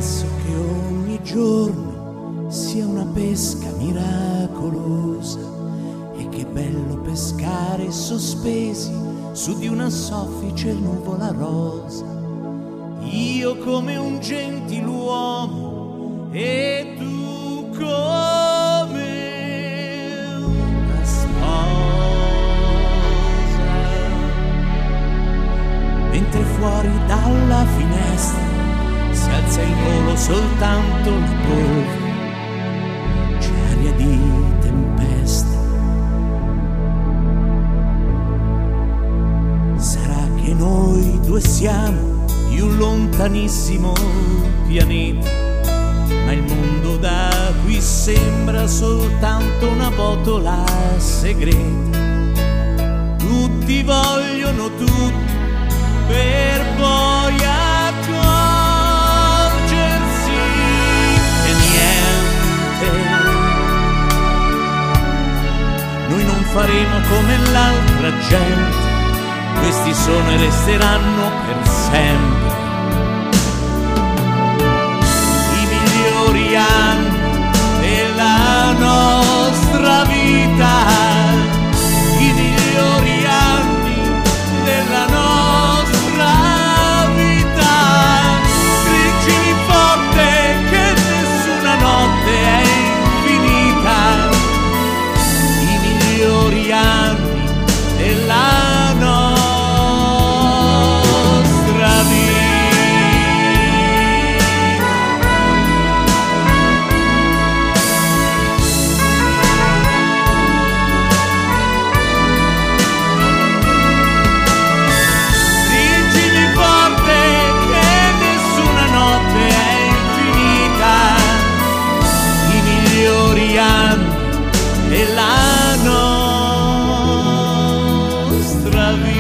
Penso che ogni giorno sia una pesca miracolosa e che bello pescare sospesi su di una soffice nuvola rosa. Io come un gentiluomo e tu come una sposa. Mentre fuori dalla finestra si alza il volo soltanto la polvere, c'è aria di tempesta. Sarà che noi due siamo di un lontanissimo pianeta, ma il mondo da qui sembra soltanto una botola segreta. Tutti vogliono tutto per poi accorgersi che niente. Noi non faremo come l'altra gente, questi sono e resteranno per sempre i migliori anni della nostra vita, i migliori anni della nostra vita. Stringimi forte che nessuna notte è infinita, i migliori anni della nostra vita. Stringimi forte che nessuna notte è infinita, i migliori anni della nostra vita.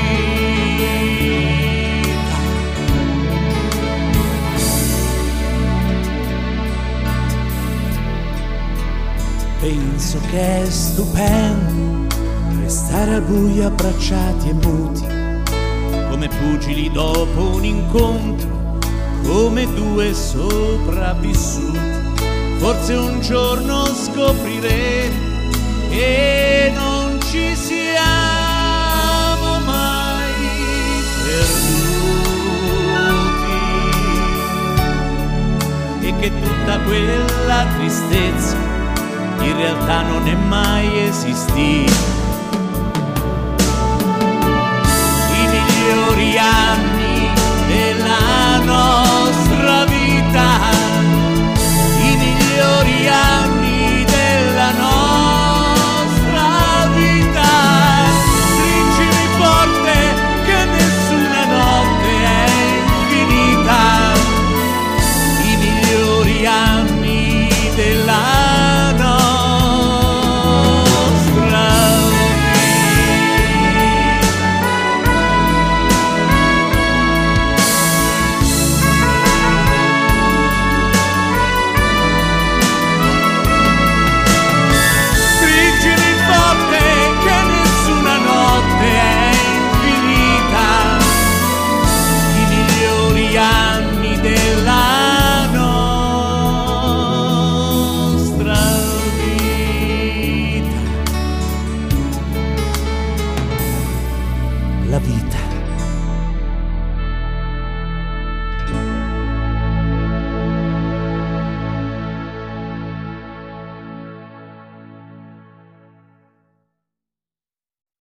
Penso che è stupendo restare al buio abbracciati e muti, come pugili dopo un incontro, come due sopravvissuti. Forse un giorno scopriremo che non ci siamo mai perduti e che tutta quella tristezza in realtà non è mai esistita. I migliori anni